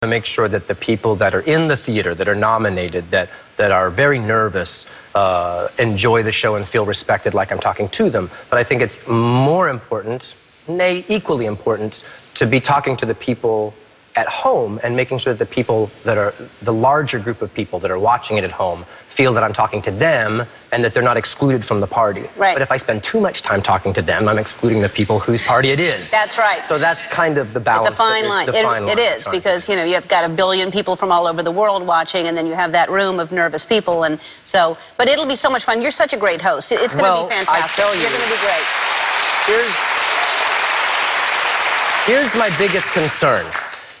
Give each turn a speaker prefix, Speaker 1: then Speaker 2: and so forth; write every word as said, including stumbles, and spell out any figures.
Speaker 1: to make sure that the people that are in the theater, that are nominated, that, that are very nervous, uh, enjoy the show and feel respected like I'm talking to them. But I think it's more important, nay, equally important, to be talking to the people at home and making sure that the people that are, the larger group of people that are watching it at home feel that I'm talking to them and that they're not excluded from the party.
Speaker 2: Right.
Speaker 1: But if I spend too much time talking to them, I'm excluding the people whose party it is.
Speaker 2: That's right.
Speaker 1: So that's kind of the balance.
Speaker 2: It's a fine
Speaker 1: that,
Speaker 2: line.
Speaker 1: The
Speaker 2: It,
Speaker 1: fine
Speaker 2: it
Speaker 1: line.
Speaker 2: is,
Speaker 1: Sorry.
Speaker 2: because, you know, you've got a billion people from all over the world watching, and then you have that room of nervous people, and so, but it'll be so much fun. You're such a great host. It's going to
Speaker 1: well,
Speaker 2: be fantastic.
Speaker 1: I tell you,
Speaker 2: You're going to be great.
Speaker 1: Here's, here's my biggest concern.